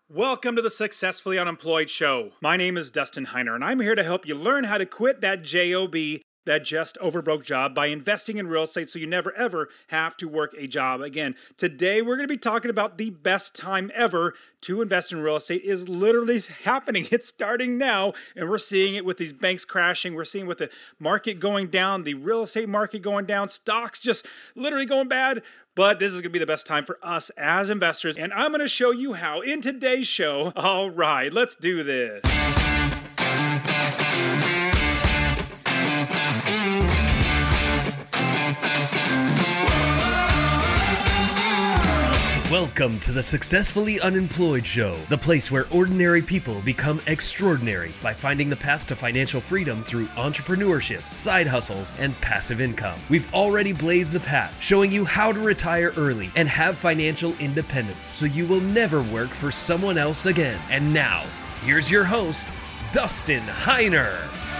Welcome to the Successfully Unemployed Show. My name is Dustin Heiner, and I'm here to help you learn how to quit that JOB, that just overbroke job, by investing in real estate so you never ever have to work a job again. Today, we're going to be talking about the best time ever to invest in real estate is literally happening. It's starting now, and we're seeing it with these banks crashing. We're seeing with the market going down, the real estate market going down, stocks just literally going bad. But this is going to be the best time for us as investors, and I'm going to show you how in today's show. All right, let's do this. Welcome to the Successfully Unemployed Show, the place where ordinary people become extraordinary by finding the path to financial freedom through entrepreneurship, side hustles, and passive income. We've already blazed the path, showing you how to retire early and have financial independence so you will never work for someone else again. And now, here's your host, Dustin Heiner.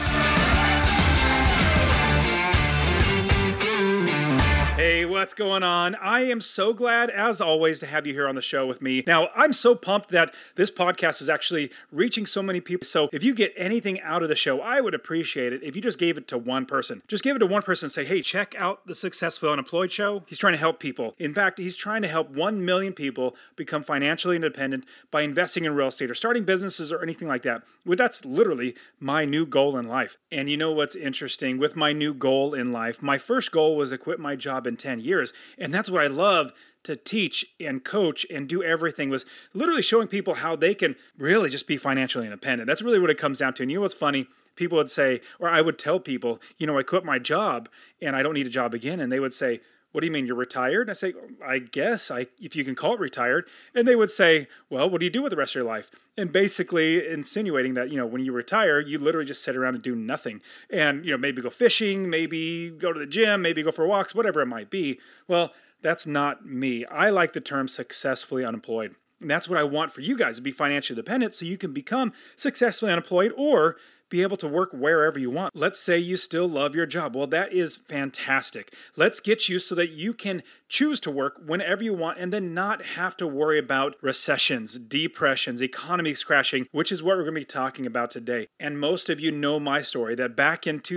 Hey, what's going on? I am so glad, as always, to have you here on the show with me. Now, I'm so pumped that this podcast is actually reaching so many people. So if you get anything out of the show, I would appreciate it if you just gave it to one person. Just give it to one person and say, hey, check out the Successfully Unemployed Show. He's trying to help people. In fact, he's trying to help 1 million people become financially independent by investing in real estate or starting businesses or anything like that. Well, that's literally my new goal in life. And you know what's interesting? With my new goal in life, my first goal was to quit my job in 10 years. And that's what I love to teach and coach and do everything, was literally showing people how they can really just be financially independent. That's really what it comes down to. And you know what's funny? People would say, or I would tell people, I quit my job and I don't need a job again. And they would say, what do you mean, you're retired? And I say, I guess, if you can call it retired. And they would say, well, what do you do with the rest of your life? And basically insinuating that, when you retire, you literally just sit around and do nothing. And, maybe go fishing, maybe go to the gym, maybe go for walks, whatever it might be. Well, that's not me. I like the term successfully unemployed. And that's what I want for you guys, to be financially independent so you can become successfully unemployed or be able to work wherever you want. Let's say you still love your job. Well, that is fantastic. Let's get you so that you can choose to work whenever you want and then not have to worry about recessions, depressions, economies crashing, which is what we're going to be talking about today. And most of you know my story, that back in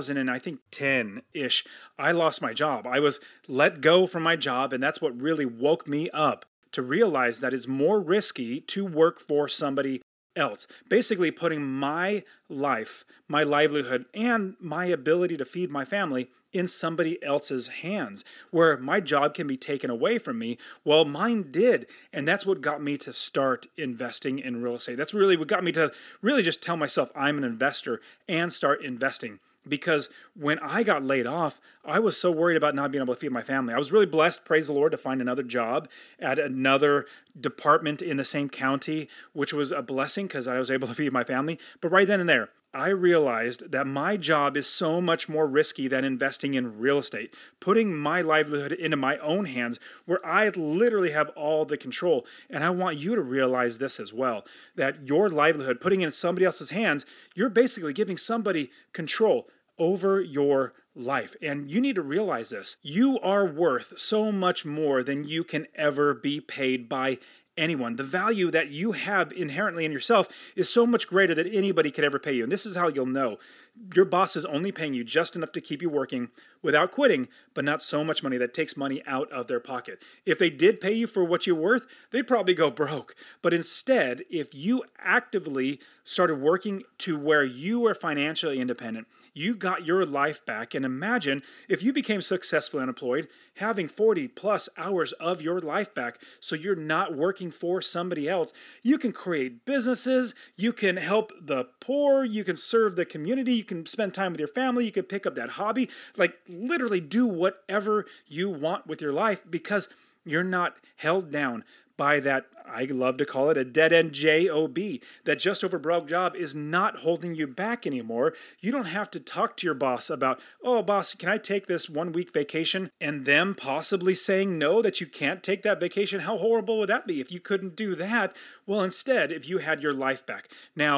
2010-ish, I lost my job. I was let go from my job, and that's what really woke me up to realize that it's more risky to work for somebody else. Basically putting my life, my livelihood, and my ability to feed my family in somebody else's hands, where my job can be taken away from me. Well, mine did. And that's what got me to start investing in real estate. That's really what got me to really just tell myself I'm an investor and start investing. Because when I got laid off, I was so worried about not being able to feed my family. I was really blessed, praise the Lord, to find another job at another department in the same county, which was a blessing because I was able to feed my family. But right then and there, I realized that my job is so much more risky than investing in real estate, putting my livelihood into my own hands where I literally have all the control. And I want you to realize this as well, that your livelihood, putting it in somebody else's hands, you're basically giving somebody control over your life. And you need to realize this. You are worth so much more than you can ever be paid by anyone. The value that you have inherently in yourself is so much greater than anybody could ever pay you. And this is how you'll know. Your boss is only paying you just enough to keep you working without quitting, but not so much money that takes money out of their pocket. If they did pay you for what you're worth, they'd probably go broke. But instead, if you actively started working to where you are financially independent, you got your life back. And imagine if you became successfully unemployed, having 40 plus hours of your life back so you're not working for somebody else. You can create businesses, you can help the poor, you can serve the community, you can spend time with your family, you can pick up that hobby, like literally do whatever you want with your life because you're not held down by that, I love to call it a dead-end job. That just overbroke job is not holding you back anymore. You don't have to talk to your boss about, oh, boss, can I take this 1 week vacation? And them possibly saying no, that you can't take that vacation. How horrible would that be if you couldn't do that? Well, instead, if you had your life back. Now,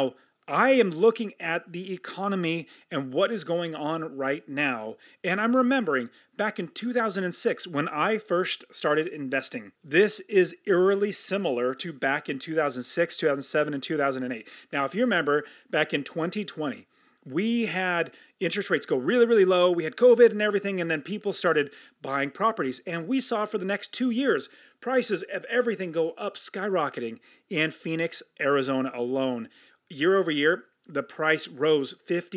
I am looking at the economy and what is going on right now, and I'm remembering back in 2006 when I first started investing. This is eerily similar to back in 2006, 2007, and 2008. Now, if you remember, back in 2020, we had interest rates go really, really low. We had COVID and everything, and then people started buying properties. And we saw for the next 2 years, prices of everything go up skyrocketing in Phoenix, Arizona alone. Year over year, the price rose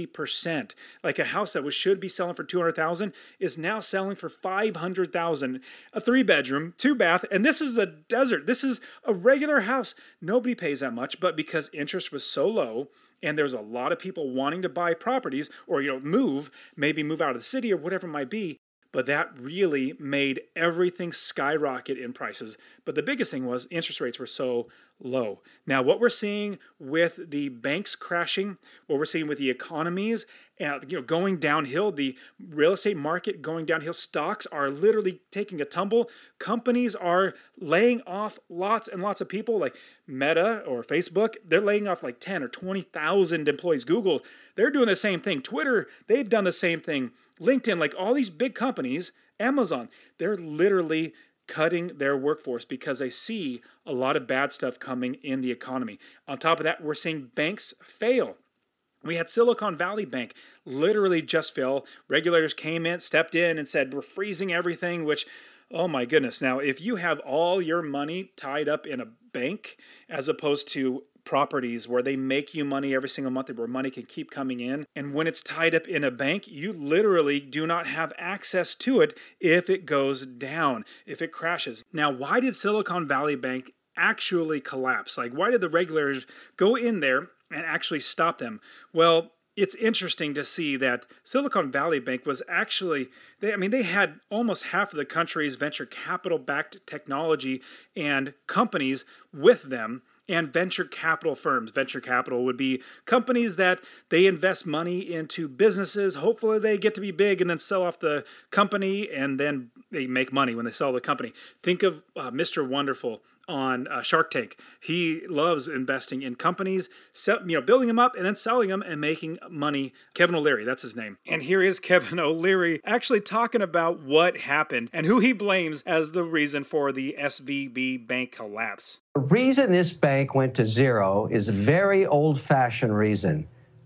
50%. Like a house that should be selling for $200,000 is now selling for $500,000. A 3-bedroom, 2-bath, and this is a desert. This is a regular house. Nobody pays that much, but because interest was so low, and there's a lot of people wanting to buy properties or maybe move out of the city or whatever it might be, but that really made everything skyrocket in prices. But the biggest thing was interest rates were so low. Now, what we're seeing with the banks crashing, what we're seeing with the economies, going downhill, the real estate market going downhill, stocks are literally taking a tumble. Companies are laying off lots and lots of people, like Meta or Facebook. They're laying off like 10 or 20,000 employees. Google, they're doing the same thing. Twitter, they've done the same thing. LinkedIn, like all these big companies, Amazon, they're literally cutting their workforce because they see a lot of bad stuff coming in the economy. On top of that, we're seeing banks fail. We had Silicon Valley Bank literally just fail. Regulators came in, stepped in and said, we're freezing everything, which, oh my goodness. Now, if you have all your money tied up in a bank as opposed to properties where they make you money every single month, where money can keep coming in, and when it's tied up in a bank, you literally do not have access to it if it goes down, if it crashes. Now, why did Silicon Valley Bank actually collapse? Like, why did the regulators go in there and actually stop them? Well, it's interesting to see that Silicon Valley Bank was actually, they had almost half of the country's venture capital-backed technology and companies with them, and venture capital firms. Venture capital would be companies that they invest money into businesses. Hopefully they get to be big and then sell off the company, and then they make money when they sell the company. Think of Mr. Wonderful on Shark Tank. He loves investing in companies, building them up and then selling them and making money. Kevin O'Leary, that's his name. And here is Kevin O'Leary actually talking about what happened and who he blames as the reason for the SVB bank collapse. The reason this bank went to zero is a very old-fashioned reason: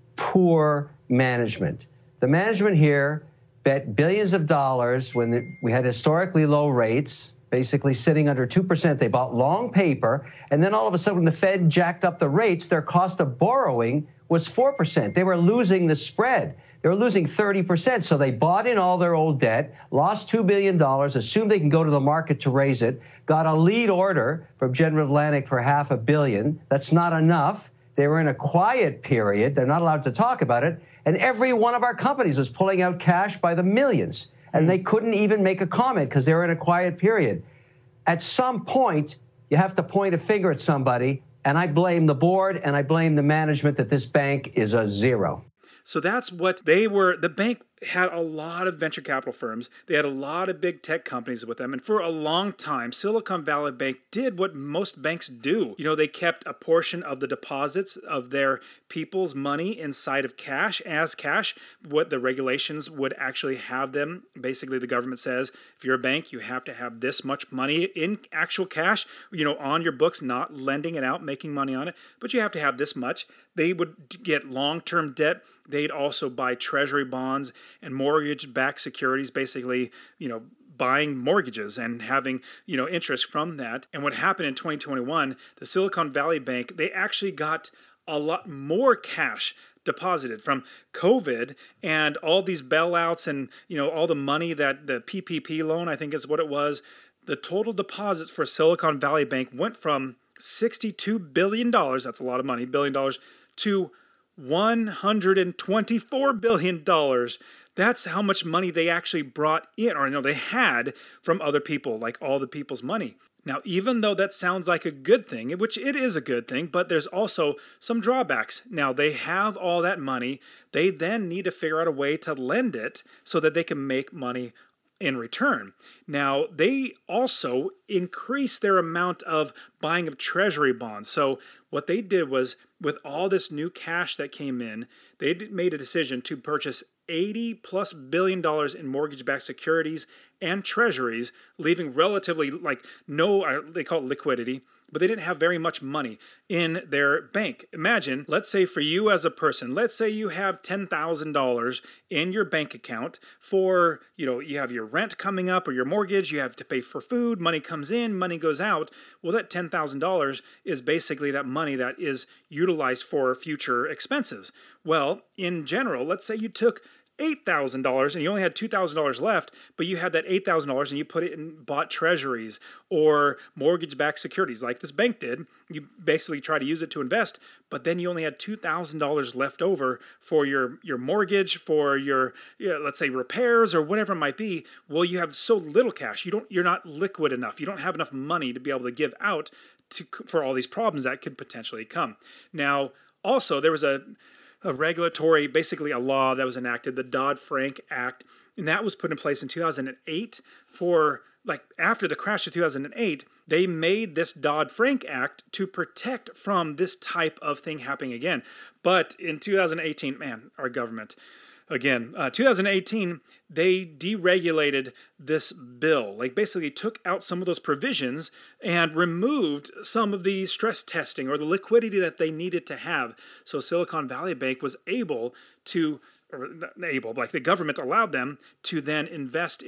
poor management. The management here bet billions of dollars when we had historically low rates, basically sitting under 2%. They bought long paper, and then all of a sudden when the Fed jacked up the rates, their cost of borrowing was 4%. They were losing the spread. They were losing 30%, so they bought in all their old debt, lost $2 billion, assumed they can go to the market to raise it, got a lead order from General Atlantic for $500 million. That's not enough. They were in a quiet period. They're not allowed to talk about it. And every one of our companies was pulling out cash by the millions. And they couldn't even make a comment because they were in a quiet period. At some point, you have to point a finger at somebody, and I blame the board and I blame the management that this bank is a zero. So that's what they were. The bank had a lot of venture capital firms. They had a lot of big tech companies with them. And for a long time, Silicon Valley Bank did what most banks do. They kept a portion of the deposits of their people's money inside of cash as cash. What the regulations would actually have them. Basically, the government says, if you're a bank, you have to have this much money in actual cash, on your books, not lending it out, making money on it. But you have to have this much. They would get long-term debt. They'd also buy treasury bonds and mortgage-backed securities, basically, buying mortgages and having, interest from that. And what happened in 2021, the Silicon Valley Bank, they actually got a lot more cash deposited from COVID and all these bailouts and, all the money that the PPP loan, I think is what it was. The total deposits for Silicon Valley Bank went from $62 billion, that's a lot of money, $1 billion, to $124 billion. That's how much money they actually brought in, or they had from other people, like all the people's money. Now, even though that sounds like a good thing, which it is a good thing, but there's also some drawbacks. Now, they have all that money. They then need to figure out a way to lend it so that they can make money in return. Now, they also increased their amount of buying of treasury bonds. So what they did was, with all this new cash that came in, they made a decision to purchase $80+ billion in mortgage-backed securities and treasuries, leaving relatively no, they call it liquidity, but they didn't have very much money in their bank. Imagine, let's say for you as a person, let's say you have $10,000 in your bank account for, you have your rent coming up or your mortgage, you have to pay for food, money comes in, money goes out. Well, that $10,000 is basically that money that is utilized for future expenses. Well, in general, let's say you took $8,000 and you only had $2,000 left, but you had that $8,000 and you put it in bought treasuries or mortgage-backed securities like this bank did. You basically try to use it to invest, but then you only had $2,000 left over for your mortgage, for your, let's say, repairs or whatever it might be. Well, you have so little cash. You're not liquid enough. You don't have enough money to be able to give out for all these problems that could potentially come. Now, also, there was a regulatory, basically a law that was enacted, the Dodd-Frank Act, and that was put in place in 2008 after the crash of 2008, they made this Dodd-Frank Act to protect from this type of thing happening again. But in 2018, our government, again, 2018, they deregulated this bill, basically took out some of those provisions and removed some of the stress testing or the liquidity that they needed to have. So Silicon Valley Bank was the government allowed them to then invest,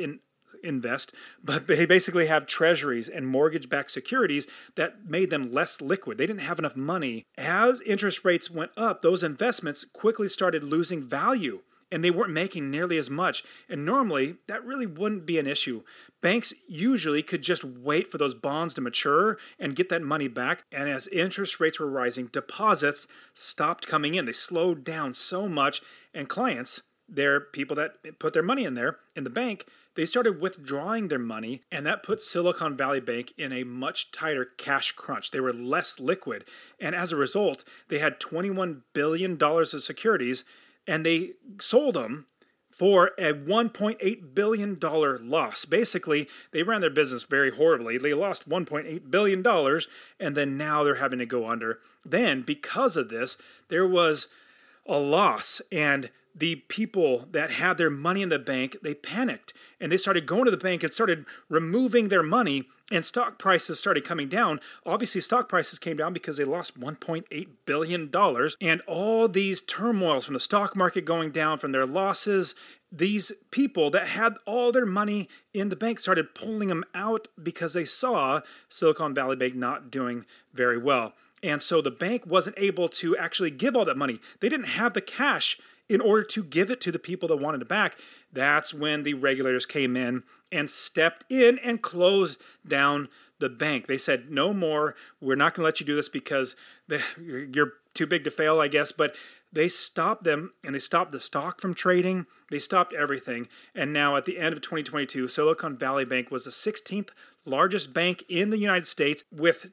but they basically have treasuries and mortgage-backed securities that made them less liquid. They didn't have enough money. As interest rates went up, those investments quickly started losing value, and they weren't making nearly as much. And normally, that really wouldn't be an issue. Banks usually could just wait for those bonds to mature and get that money back. And as interest rates were rising, deposits stopped coming in. They slowed down so much, and clients, they're people that put their money in there, in the bank, they started withdrawing their money, and that put Silicon Valley Bank in a much tighter cash crunch. They were less liquid, and as a result, they had $21 billion of securities, and they sold them for a $1.8 billion loss. Basically, they ran their business very horribly. They lost $1.8 billion, and then now they're having to go under. Then, because of this, there was a loss, and the people that had their money in the bank, they panicked, and they started going to the bank and started removing their money, and stock prices started coming down. Obviously, stock prices came down because they lost $1.8 billion, and all these turmoils from the stock market going down, from their losses, these people that had all their money in the bank started pulling them out because they saw Silicon Valley Bank not doing very well. And so the bank wasn't able to actually give all that money. They didn't have the cash in order to give it to the people that wanted it back. That's when the regulators came in and stepped in and closed down the bank. They said, no more, we're not going to let you do this because you're too big to fail, I guess. But they stopped them, and they stopped the stock from trading. They stopped everything. And now at the end of 2022, Silicon Valley Bank was the 16th largest bank in the United States with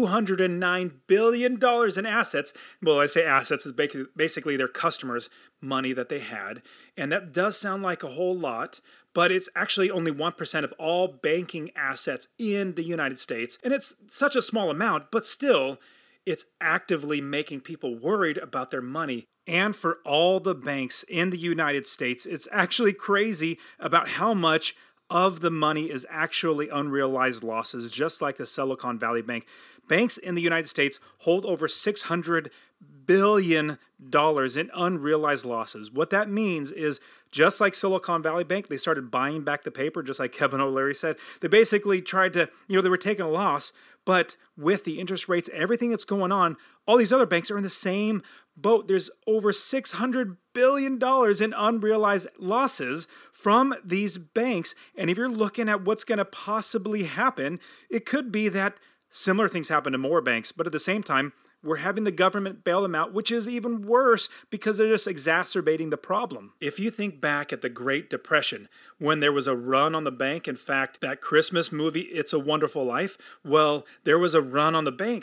$209 billion in assets. Well, I say assets is basically their customers' money that they had. And that does sound like a whole lot, but it's actually only 1% of all banking assets in the United States. And it's such a small amount, but still, it's actively making people worried about their money. And for all the banks in the United States, it's actually crazy about how much of the money is actually unrealized losses, just like the Silicon Valley Bank. Banks in the United States hold over $600 billion in unrealized losses. What that means is, just like Silicon Valley Bank, they started buying back the paper, just like Kevin O'Leary said. They basically tried to, they were taking a loss, but with the interest rates, everything that's going on, all these other banks are in the same boat. There's over $600 billion in unrealized losses from these banks. And if you're looking at what's going to possibly happen, it could be that similar things happen to more banks, but at the same time, we're having the government bail them out, which is even worse because they're just exacerbating the problem. If you think back at the Great Depression, when there was a run on the bank, in fact, that Christmas movie, It's a Wonderful Life, well, there was a run on the banks,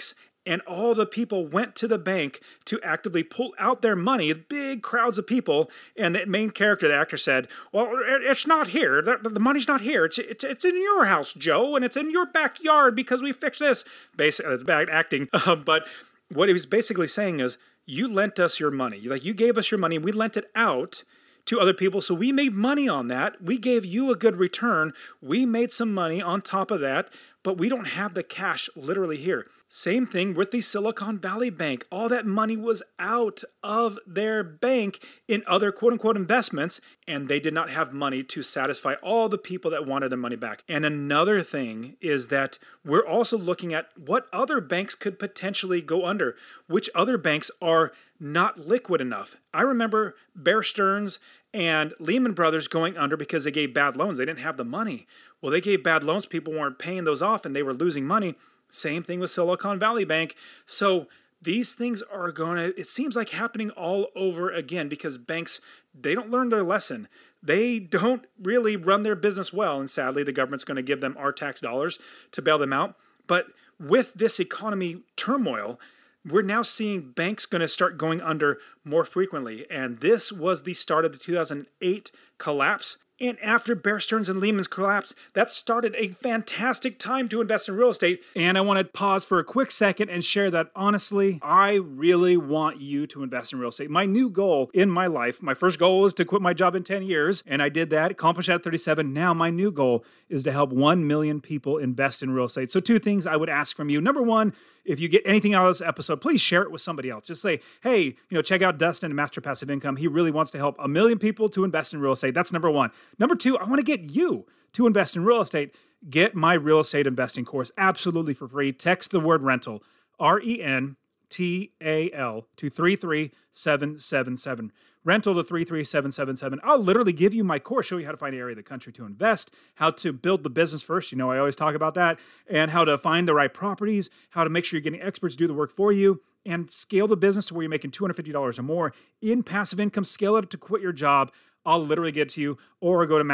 And all the people went to the bank to actively pull out their money, big crowds of people. And the main character, the actor, said, well, it's not here. The money's not here. It's in your house, Joe, and it's in your backyard because we fixed this. Basically, it's bad acting. But what he was basically saying is, you lent us your money. Like, you gave us your money, and we lent it out to other people, so we made money on that. We gave you a good return. We made some money on top of that, but we don't have the cash literally here. Same thing with the Silicon Valley Bank. All that money was out of their bank in other quote-unquote investments, and they did not have money to satisfy all the people that wanted their money back. And another thing is that we're also looking at what other banks could potentially go under, which other banks are not liquid enough. I remember Bear Stearns and Lehman Brothers going under because they gave bad loans. They didn't have the money. Well, they gave bad loans. People weren't paying those off, and they were losing money. Same thing with Silicon Valley Bank. So these things are it seems like happening all over again because banks, they don't learn their lesson. They don't really run their business well. And sadly, the government's going to give them our tax dollars to bail them out. But with this economy turmoil, we're now seeing banks going to start going under more frequently. And this was the start of the 2008 collapse. And after Bear Stearns and Lehman's collapse, that started a fantastic time to invest in real estate. And I want to pause for a quick second and share that honestly, I really want you to invest in real estate. My new goal in my life, my first goal was to quit my job in 10 years, and I did that, accomplished that at 37. Now my new goal is to help 1 million people invest in real estate. So 2 things I would ask from you. Number 1, if you get anything out of this episode, please share it with somebody else. Just say, hey, check out Dustin at Master Passive Income. He really wants to help 1 million people to invest in real estate. That's number 1. Number 2, I want to get you to invest in real estate. Get my real estate investing course absolutely for free. Text the word rental, RENTAL, to 33777. Rental to 33777. I'll literally give you my course, show you how to find an area of the country to invest, how to build the business first. I always talk about that, and how to find the right properties, how to make sure you're getting experts to do the work for you, and scale the business to where you're making $250 or more in passive income. Scale it to quit your job. I'll literally get to you, or go to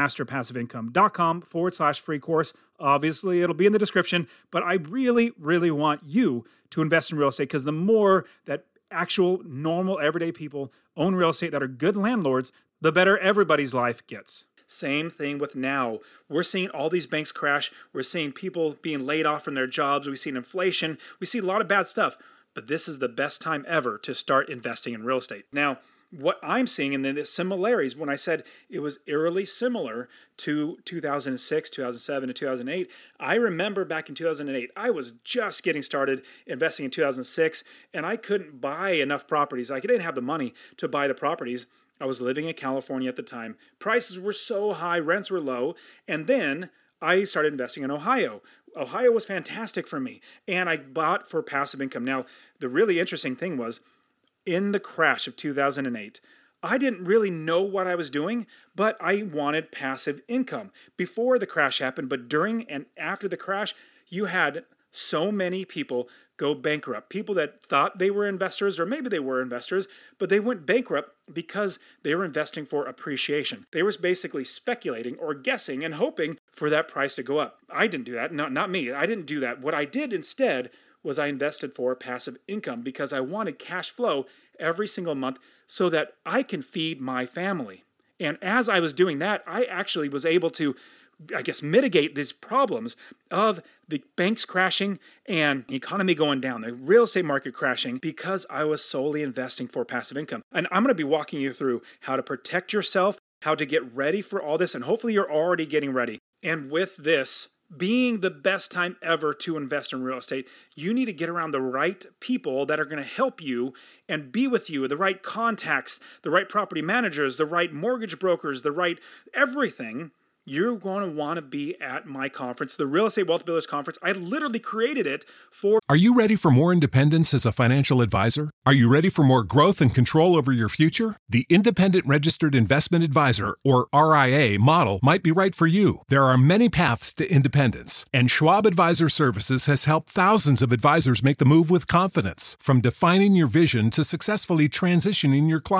masterpassiveincome.com/free course. Obviously, it'll be in the description, but I really, really want you to invest in real estate because the more that actual, normal, everyday people own real estate that are good landlords, the better everybody's life gets. Same thing with now. We're seeing all these banks crash. We're seeing people being laid off from their jobs. We've seen inflation. We see a lot of bad stuff. But this is the best time ever to start investing in real estate. Now, what I'm seeing in the similarities, when I said it was eerily similar to 2006, 2007, and 2008, I remember back in 2008, I was just getting started investing in 2006, and I couldn't buy enough properties. I didn't have the money to buy the properties. I was living in California at the time. Prices were so high, rents were low, and then I started investing in Ohio. Ohio was fantastic for me, and I bought for passive income. Now, the really interesting thing was, in the crash of 2008, I didn't really know what I was doing, but I wanted passive income before the crash happened. But during and after the crash, you had so many people go bankrupt. People that thought they were investors, or maybe they were investors, but they went bankrupt because they were investing for appreciation. They were basically speculating or guessing and hoping for that price to go up. I didn't do that. Not me. I didn't do that. What I did instead was I invested for passive income because I wanted cash flow every single month so that I can feed my family. And as I was doing that, I actually was able to, mitigate these problems of the banks crashing and the economy going down, the real estate market crashing, because I was solely investing for passive income. And I'm going to be walking you through how to protect yourself, how to get ready for all this, and hopefully you're already getting ready. And with this being the best time ever to invest in real estate, you need to get around the right people that are going to help you and be with you, the right contacts, the right property managers, the right mortgage brokers, the right everything. You're going to want to be at my conference, the Real Estate Wealth Builders Conference. I literally created it for... Are you ready for more independence as a financial advisor? Are you ready for more growth and control over your future? The Independent Registered Investment Advisor, or RIA, model might be right for you. There are many paths to independence, and Schwab Advisor Services has helped thousands of advisors make the move with confidence, from defining your vision to successfully transitioning your clients.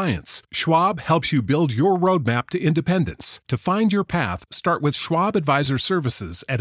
Schwab helps you build your roadmap to independence. To find your path, start with Schwab Advisor Services at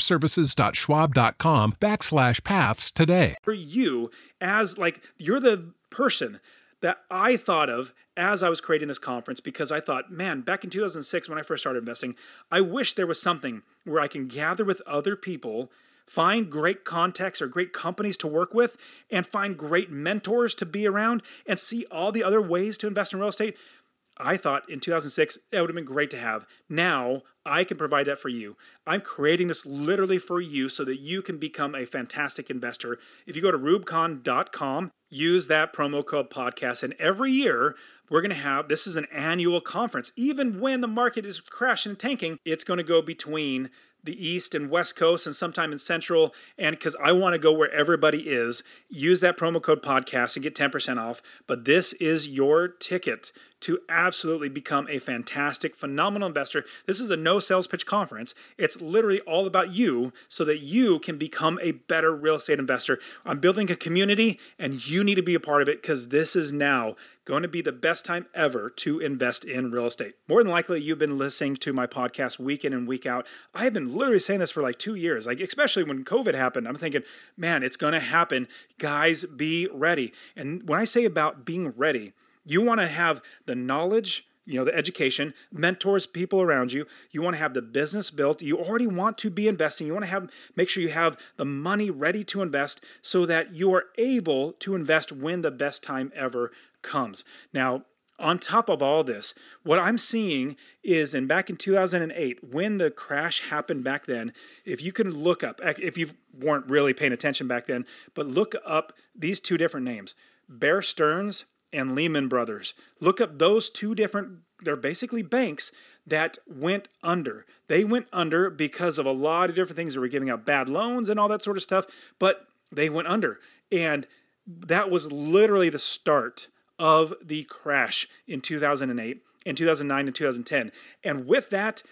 advisorservices.schwab.com/paths today. For you, as like, you're the person that I thought of as I was creating this conference, because I thought, man, back in 2006 when I first started investing, I wish there was something where I can gather with other people, find great contacts or great companies to work with, and find great mentors to be around, and see all the other ways to invest in real estate. I thought in 2006, that would have been great to have. Now, I can provide that for you. I'm creating this literally for you so that you can become a fantastic investor. If you go to rubicon.com, use that promo code podcast, and every year, we're going to have, this is an annual conference. Even when the market is crashing and tanking, it's going to go between the East and West Coast and sometime in Central. And because I want to go where everybody is, use that promo code podcast and get 10% off. But this is your ticket to absolutely become a fantastic, phenomenal investor. This is a no sales pitch conference. It's literally all about you so that you can become a better real estate investor. I'm building a community and you need to be a part of it, because this is now going to be the best time ever to invest in real estate. More than likely, you've been listening to my podcast week in and week out. I have been literally saying this for like 2 years, like especially when COVID happened. I'm thinking, man, it's going to happen. Guys, be ready. And when I say about being ready, you want to have the knowledge, the education, mentors, people around you. You want to have the business built. You already want to be investing. You want to make sure you have the money ready to invest so that you are able to invest when the best time ever comes. Now, on top of all this, what I'm seeing is, back in 2008, when the crash happened back then, if you can look up, if you weren't really paying attention back then, but look up these two different names, Bear Stearns and Lehman Brothers. Look up those two different, they're basically banks that went under. They went under because of a lot of different things. They were giving out bad loans and all that sort of stuff, but they went under. And that was literally the start of the crash in 2008, in 2009 and 2010. And with that,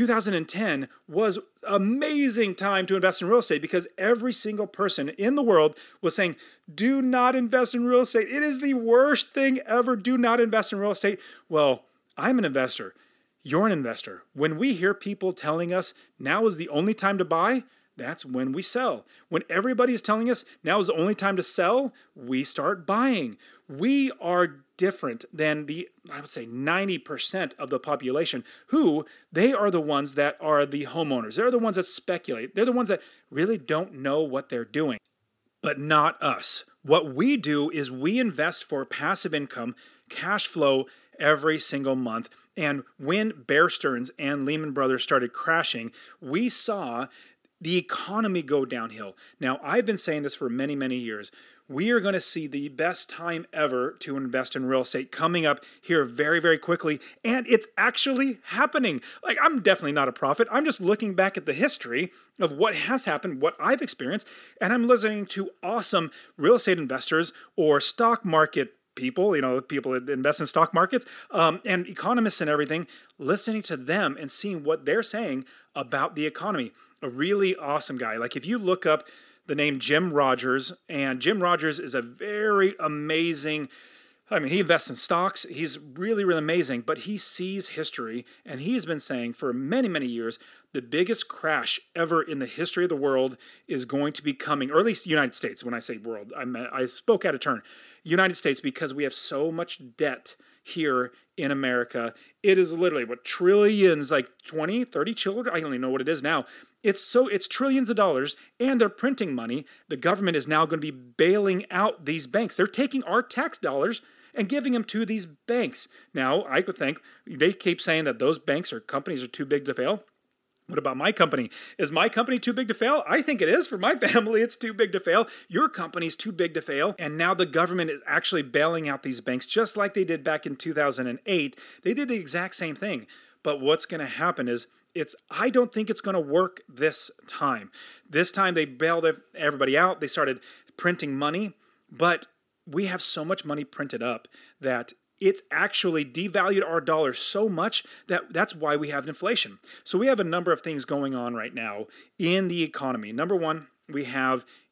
2010 was an amazing time to invest in real estate, because every single person in the world was saying, do not invest in real estate. It is the worst thing ever. Do not invest in real estate. Well, I'm an investor. You're an investor. When we hear people telling us now is the only time to buy, that's when we sell. When everybody is telling us now is the only time to sell, we start buying. We are different than I would say 90% of the population, who they are the ones that are the homeowners. They're the ones that speculate. They're the ones that really don't know what they're doing. But not us. What we do is we invest for passive income, cash flow every single month. And when Bear Stearns and Lehman Brothers started crashing, we saw the economy go downhill. Now, I've been saying this for many, many years. We are going to see the best time ever to invest in real estate coming up here very, very quickly. And it's actually happening. Like, I'm definitely not a prophet. I'm just looking back at the history of what has happened, what I've experienced, and I'm listening to awesome real estate investors or stock market people, people that invest in stock markets, and economists and everything, listening to them and seeing what they're saying about the economy. A really awesome guy. Like, if you look up the name Jim Rogers, and Jim Rogers is a very amazing, he invests in stocks. He's really, really amazing, but he sees history, and he's been saying for many, many years, the biggest crash ever in the history of the world is going to be coming, or at least United States. When I say world, I spoke out of turn. United States, because we have so much debt here in America. It is literally trillions, like 20, 30 children. I don't even know what it is now. It's trillions of dollars, and they're printing money. The government is now going to be bailing out these banks. They're taking our tax dollars and giving them to these banks. Now, I would think they keep saying that those banks or companies are too big to fail. What about my company? Is my company too big to fail? I think it is. For my family, it's too big to fail. Your company's too big to fail. And now the government is actually bailing out these banks just like they did back in 2008. They did the exact same thing. But what's going to happen is I don't think it's going to work this time. This time they bailed everybody out. They started printing money. But we have so much money printed up that it's actually devalued our dollar so much that's why we have inflation. So we have a number of things going on right now in the economy. Number one, we have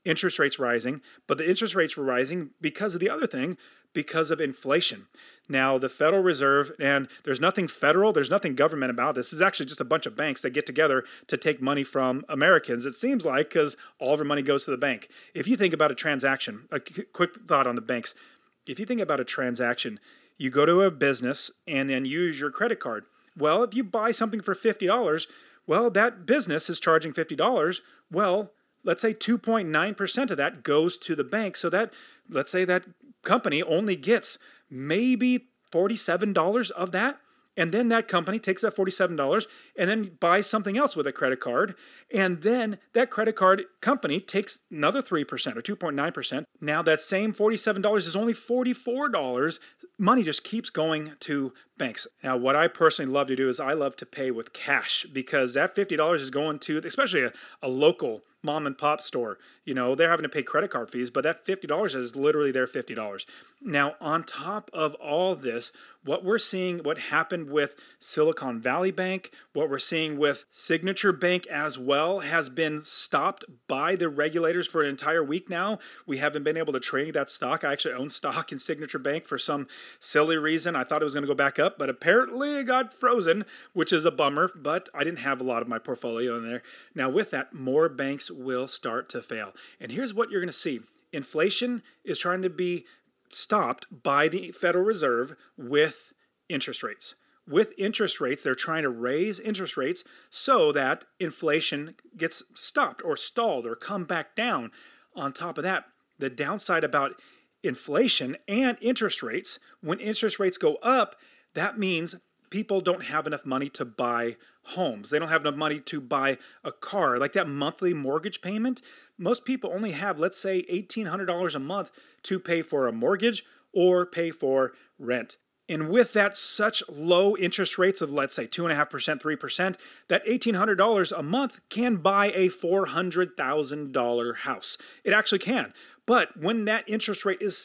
interest rates rising, but the interest rates were rising because of the other thing, because of inflation. Now, the Federal Reserve, and there's nothing federal, there's nothing government about this. It's actually just a bunch of banks that get together to take money from Americans, it seems like, because all of our money goes to the bank. If you think about a transaction, a quick thought on the banks. If you think about a transaction, you go to a business and then use your credit card. Well, if you buy something for $50, well, that business is charging $50. Well, let's say 2.9% of that goes to the bank. So that, let's say that company only gets maybe $47 of that. And then that company takes that $47 and then buys something else with a credit card. And then that credit card company takes another 3% or 2.9%. Now that same $47 is only $44. Money just keeps going to banks. Now, what I personally love to do is I love to pay with cash, because that $50 is going to, especially a local mom and pop store. You know, they're having to pay credit card fees, but that $50 is literally their $50. Now, on top of all this, what we're seeing, what happened with Silicon Valley Bank, what we're seeing with Signature Bank as well, has been stopped by the regulators for an entire week now. We haven't been able to trade that stock. I actually own stock in Signature Bank for some silly reason. I thought it was going to go back up, but apparently it got frozen, which is a bummer, but I didn't have a lot of my portfolio in there. Now, with that, more banks will start to fail. And here's what you're going to see. Inflation is trying to be stopped by the Federal Reserve with interest rates. With interest rates, they're trying to raise interest rates so that inflation gets stopped or stalled or come back down. On top of that, the downside about inflation and interest rates, when interest rates go up, that means people don't have enough money to buy homes. They don't have enough money to buy a car. Like that monthly mortgage payment, most people only have, let's say, $1,800 a month to pay for a mortgage or pay for rent. And with that such low interest rates of, let's say, 2.5%, 3%, that $1,800 a month can buy a $400,000 house. It actually can. But when that interest rate is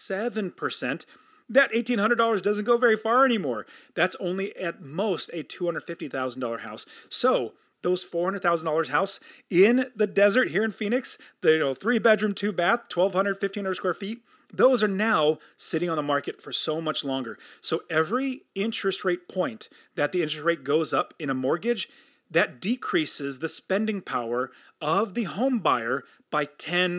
7%, that $1,800 doesn't go very far anymore. That's only at most a $250,000 house. So those $400,000 house in the desert here in Phoenix, the 3-bedroom, 2-bath, 1,200, 1,500 square feet, those are now sitting on the market for so much longer. So every interest rate point that the interest rate goes up in a mortgage, that decreases the spending power of the home buyer by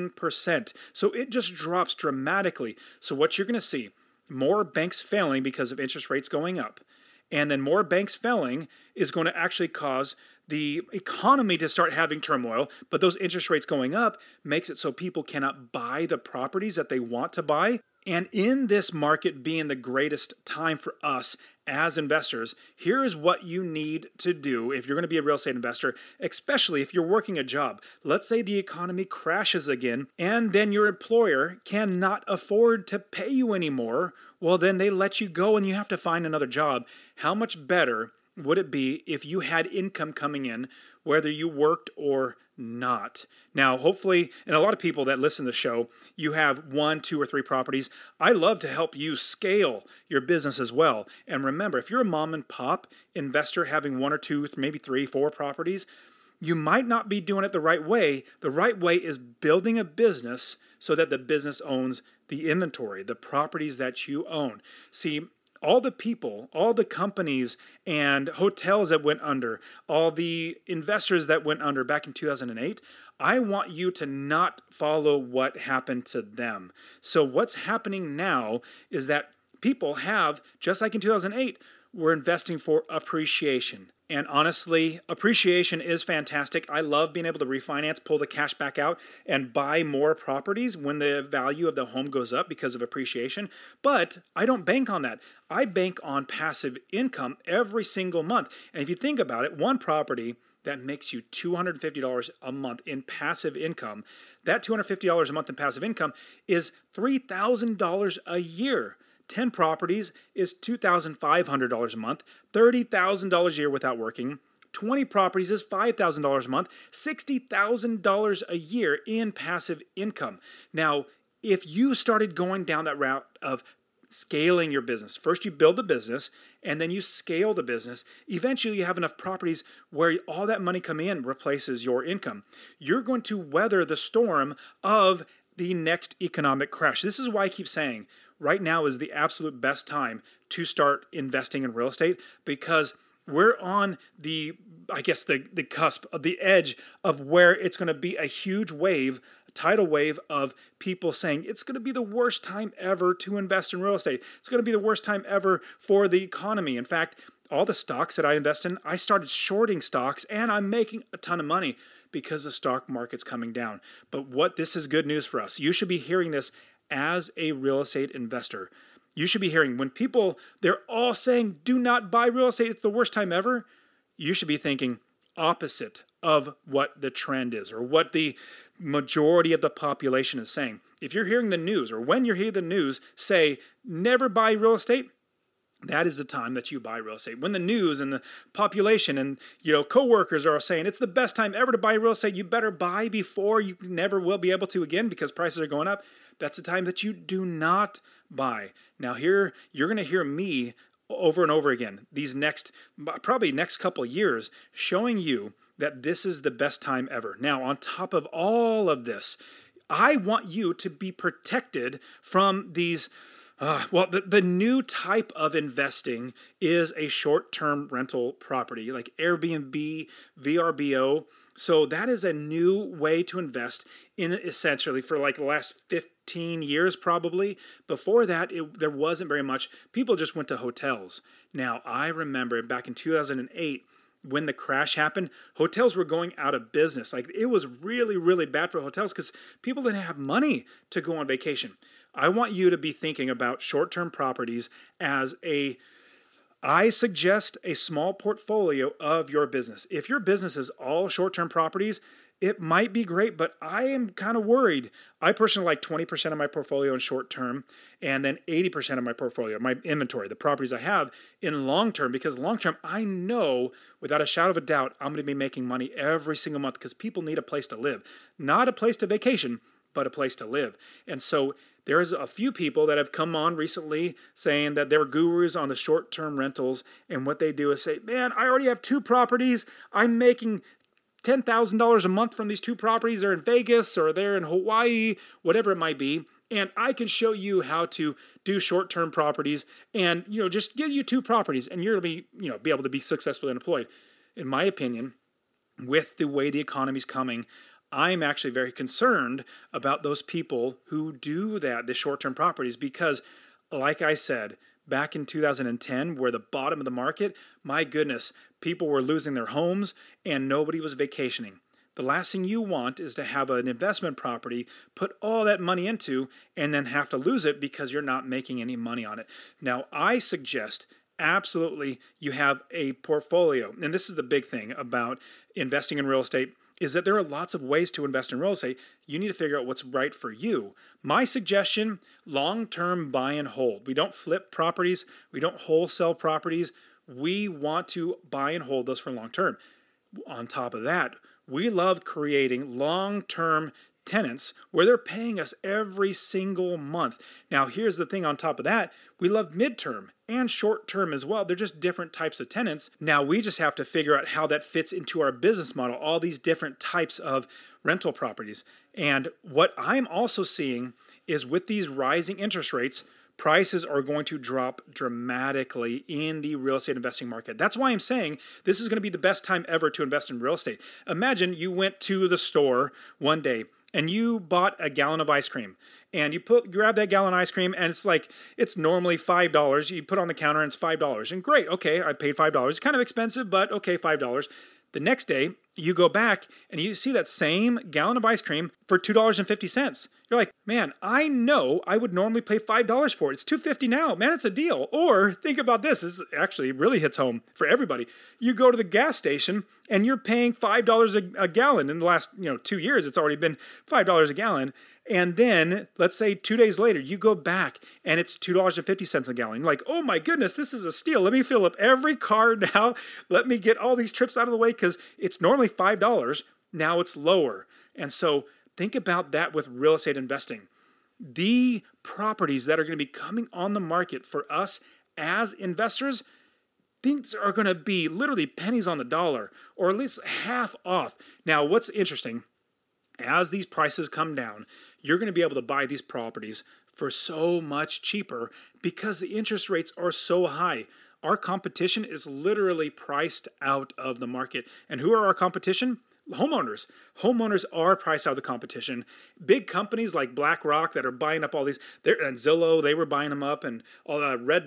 10%. So it just drops dramatically. So what you're going to see, more banks failing because of interest rates going up. And then more banks failing is going to actually cause the economy to start having turmoil, but those interest rates going up makes it so people cannot buy the properties that they want to buy. And in this market being the greatest time for us as investors, here is what you need to do if you're going to be a real estate investor, especially if you're working a job. Let's say the economy crashes again, and then your employer cannot afford to pay you anymore. Well, then they let you go and you have to find another job. How much better would it be if you had income coming in, whether you worked or not? Now, hopefully, and a lot of people that listen to the show, you have 1, 2, or 3 properties. I love to help you scale your business as well. And remember, if you're a mom and pop investor having 1 or 2, maybe 3, 4 properties, you might not be doing it the right way. The right way is building a business so that the business owns the inventory, the properties that you own. See, all the people, all the companies and hotels that went under, all the investors that went under back in 2008, I want you to not follow what happened to them. So what's happening now is that people have, just like in 2008, we're investing for appreciation. And honestly, appreciation is fantastic. I love being able to refinance, pull the cash back out, and buy more properties when the value of the home goes up because of appreciation. But I don't bank on that. I bank on passive income every single month. And if you think about it, one property that makes you $250 a month in passive income, that $250 a month in passive income is $3,000 a year. 10 properties is $2,500 a month, $30,000 a year without working. 20 properties is $5,000 a month, $60,000 a year in passive income. Now, if you started going down that route of scaling your business. First, you build a business, and then you scale the business. Eventually, you have enough properties where all that money coming in replaces your income. You're going to weather the storm of the next economic crash. This is why I keep saying right now is the absolute best time to start investing in real estate, because we're on the cusp of the edge of where it's going to be a huge wave, a tidal wave of people saying it's going to be the worst time ever to invest in real estate. It's going to be the worst time ever for the economy. In fact, all the stocks that I invest in, I started shorting stocks and I'm making a ton of money because the stock market's coming down. But this is good news for us. You should be hearing this as a real estate investor. You should be hearing when people, they're all saying, do not buy real estate, it's the worst time ever. You should be thinking opposite of what the trend is or what the majority of the population is saying. If you're hearing the news or when you're hearing the news say, never buy real estate, that is the time that you buy real estate. When the news and the population and coworkers are saying it's the best time ever to buy real estate, you better buy before you never will be able to again because prices are going up. That's the time that you do not buy. Now here, you're going to hear me over and over again, these next couple of years, showing you that this is the best time ever. Now, on top of all of this, I want you to be protected from these. The new type of investing is a short-term rental property like Airbnb, VRBO. So that is a new way to invest in essentially for like the last 15 years probably. Before that, there wasn't very much. People just went to hotels. Now, I remember back in 2008, when the crash happened, hotels were going out of business. Like it was really, really bad for hotels because people didn't have money to go on vacation. I want you to be thinking about short-term properties as I suggest a small portfolio of your business. If your business is all short-term properties, it might be great, but I am kind of worried. I personally like 20% of my portfolio in short-term and then 80% of my portfolio, my inventory, the properties I have in long-term, because long-term, I know without a shadow of a doubt, I'm going to be making money every single month because people need a place to live. Not a place to vacation, but a place to live. And so there's a few people that have come on recently saying that they're gurus on the short-term rentals, and what they do is say, man, I already have 2 properties. I'm making $10,000 a month from these 2 properties. They're in Vegas or they're in Hawaii, whatever it might be, and I can show you how to do short-term properties and, just give you 2 properties, and you're going to be able to be successfully employed. In my opinion, with the way the economy's coming, I'm actually very concerned about those people who do that, the short-term properties, because like I said, back in 2010, where the bottom of the market, my goodness, people were losing their homes and nobody was vacationing. The last thing you want is to have an investment property, put all that money into, and then have to lose it because you're not making any money on it. Now, I suggest absolutely you have a portfolio, and this is the big thing about investing in real estate, is that there are lots of ways to invest in real estate. You need to figure out what's right for you. My suggestion, long-term buy and hold. We don't flip properties. We don't wholesale properties. We want to buy and hold those for long-term. On top of that, we love creating long-term tenants where they're paying us every single month. Now, here's the thing on top of that. We love midterm and short-term as well. They're just different types of tenants. Now, we just have to figure out how that fits into our business model, all these different types of rental properties. And what I'm also seeing is with these rising interest rates, prices are going to drop dramatically in the real estate investing market. That's why I'm saying this is going to be the best time ever to invest in real estate. Imagine you went to the store one day and you bought a gallon of ice cream, and you grab that gallon of ice cream, and it's normally $5. You put it on the counter and it's $5. And great, okay, I paid $5. It's kind of expensive, but okay, $5. The next day, you go back and you see that same gallon of ice cream for $2.50. You're like, man, I know I would normally pay $5 for it. It's $2.50 now. Man, it's a deal. Or think about this. This actually really hits home for everybody. You go to the gas station and you're paying $5 a gallon. In the last 2 years, it's already been $5 a gallon. And then, let's say 2 days later, you go back and it's $2.50 a gallon. You're like, oh my goodness, this is a steal. Let me fill up every car now. Let me get all these trips out of the way because it's normally $5. Now it's lower. And so think about that with real estate investing. The properties that are going to be coming on the market for us as investors, things are going to be literally pennies on the dollar, or at least half off. Now, what's interesting, as these prices come down, you're going to be able to buy these properties for so much cheaper because the interest rates are so high. Our competition is literally priced out of the market. And who are our competition? Homeowners. Homeowners are priced out of the competition. Big companies like BlackRock that are buying up all these, and Zillow, they were buying them up, and all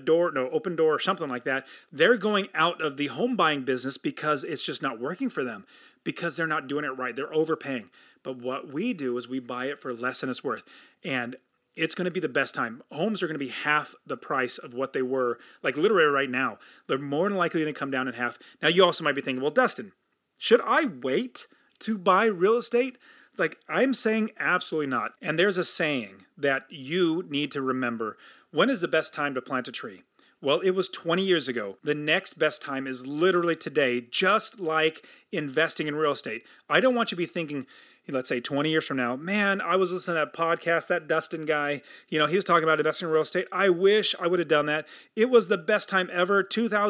Open Door or something like that. They're going out of the home buying business because it's just not working for them, because they're not doing it right. They're overpaying. But what we do is we buy it for less than it's worth. And it's going to be the best time. Homes are going to be half the price of what they were, like literally right now. They're more than likely going to come down in half. Now, you also might be thinking, well, Dustin, should I wait to buy real estate? Like, I'm saying absolutely not. And there's a saying that you need to remember. When is the best time to plant a tree? Well, it was 20 years ago. The next best time is literally today, just like investing in real estate. I don't want you to be thinking, let's say 20 years from now, man, I was listening to that podcast, that Dustin guy, he was talking about investing in real estate. I wish I would have done that. It was the best time ever.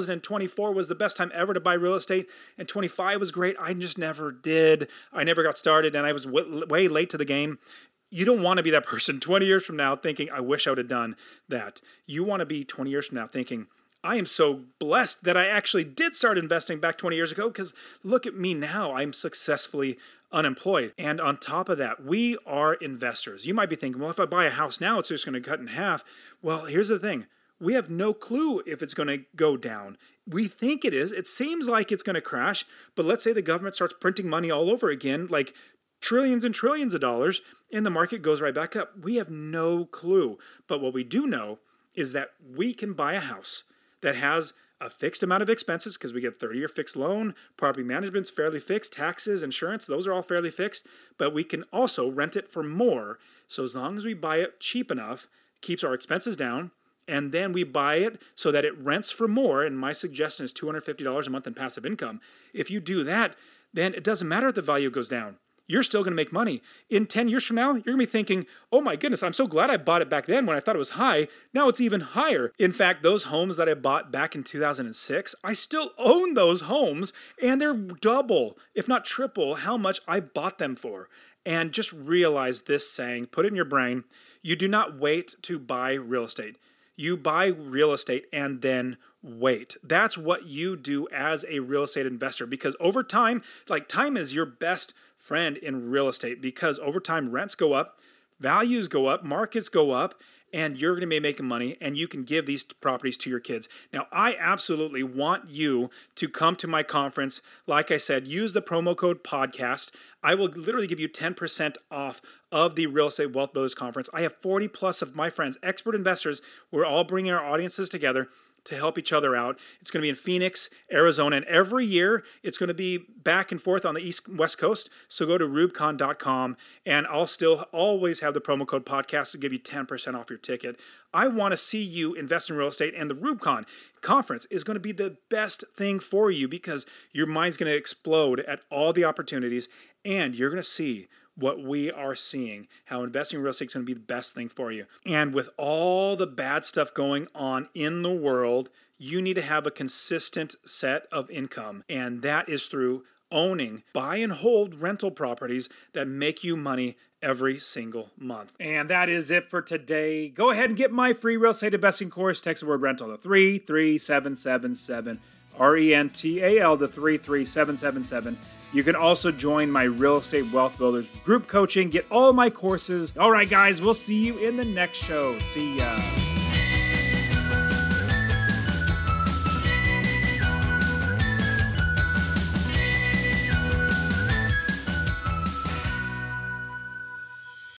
2024 was the best time ever to buy real estate, and 25 was great. I just never did. I never got started, and I was way late to the game. You don't want to be that person 20 years from now thinking, I wish I would have done that. You want to be 20 years from now thinking, I am so blessed that I actually did start investing back 20 years ago, because look at me now. I'm successfully unemployed. And on top of that, we are investors. You might be thinking, well, if I buy a house now, it's just going to cut in half. Well, here's the thing. We have no clue if it's going to go down. We think it is. It seems like it's going to crash. But let's say the government starts printing money all over again, like trillions and trillions of dollars, and the market goes right back up. We have no clue. But what we do know is that we can buy a house that has a fixed amount of expenses, because we get 30-year fixed loan, property management's fairly fixed, taxes, insurance, those are all fairly fixed, but we can also rent it for more. So as long as we buy it cheap enough, keeps our expenses down, and then we buy it so that it rents for more, and my suggestion is $250 a month in passive income. If you do that, then it doesn't matter if the value goes down. You're still going to make money. In 10 years from now, you're going to be thinking, oh my goodness, I'm so glad I bought it back then when I thought it was high. Now it's even higher. In fact, those homes that I bought back in 2006, I still own those homes, and they're double, if not triple, how much I bought them for. And just realize this saying, put it in your brain, you do not wait to buy real estate. You buy real estate and then wait. That's what you do as a real estate investor, because over time, time is your best friend in real estate, because over time rents go up, values go up, markets go up, and you're going to be making money, and you can give these properties to your kids. Now, I absolutely want you to come to my conference. Like I said, use the promo code podcast. I will literally give you 10% off of the Real Estate Wealth Builders Conference. I have 40 plus of my friends, expert investors. We're all bringing our audiences together to help each other out. It's going to be in Phoenix, Arizona, and every year it's going to be back and forth on the West Coast. So go to rubcon.com, and I'll still always have the promo code podcast to give you 10% off your ticket. I want to see you invest in real estate, and the Rubcon conference is going to be the best thing for you, because your mind's going to explode at all the opportunities, and you're going to see what we are seeing, how investing in real estate is going to be the best thing for you. And with all the bad stuff going on in the world, you need to have a consistent set of income. And that is through owning buy and hold rental properties that make you money every single month. And that is it for today. Go ahead and get my free real estate investing course. Text the word rental to 33777. RENTAL to 33777. You can also join my Real Estate Wealth Builders group coaching. Get all my courses. All right, guys, we'll see you in the next show. See ya.